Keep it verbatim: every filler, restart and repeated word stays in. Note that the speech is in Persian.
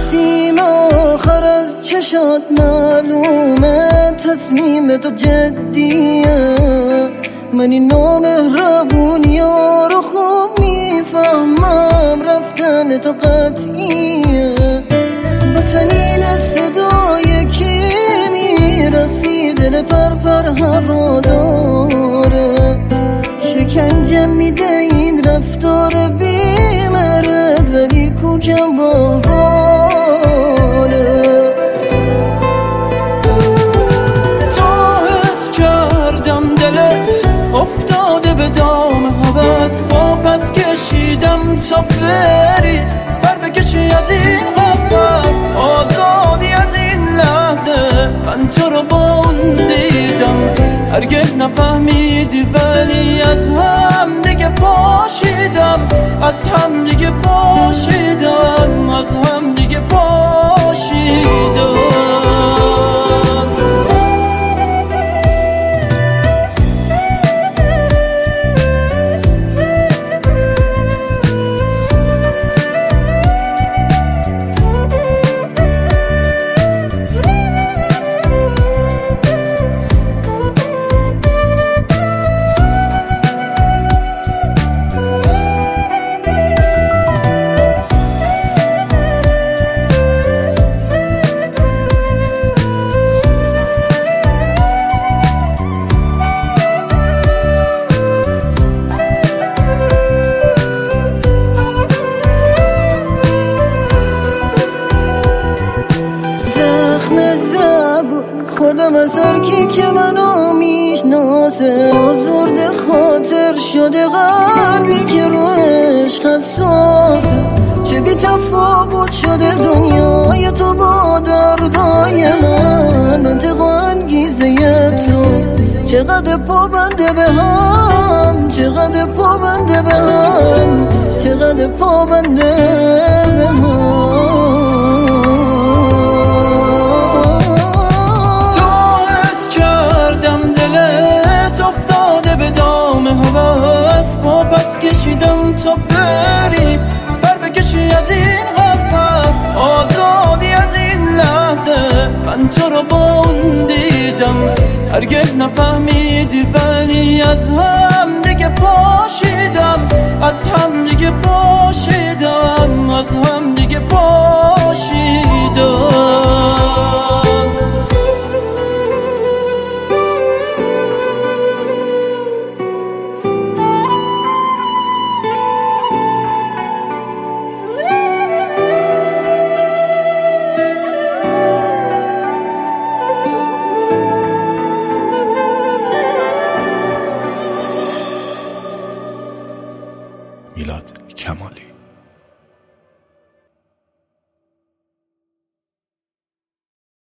نسیم آخر از چشات معلومه تصمیم تو جدیه. من این نامهربونی ها رو خوب میفهمم، رفتن تو قطعیه. با تنین صدای کی میرقصی دل پر پر هوا داره. شکنجه میده این رفتار بیمرد ولی کوکم باواره. تا حس کردم دلت افتاده به دام هوس، با پس کشیدم تا بری بر بکشی از این قفس. آزادی از این لحظه من تو رو با اون دیدم، هرگز نفهمیدی ولی از هم دیگه پاشیدم، از هم دیگه پاشیدم، از هم دیگه پاشیدم. خوردم از هر کی که منو میشناسه، آزرده خاطر شده قلبی که رو عشق حساسه. چه بی تفاوت شده دنیای تو با دردای من، منطق و انگیزه تو چقدر پابنده به هم، چقدر پابنده به هم، چقدر پابنده به هم. با پس کشیدم تا بری بر بکشی از این قفس. آزادی از این لحظه من تو رو با اون دیدم، هرگز نفهمیدی ولی از هم دیگه پاشیدم، از هم دیگه پاشیدم، از هم دیگه پاشیدم. میلاد کمال.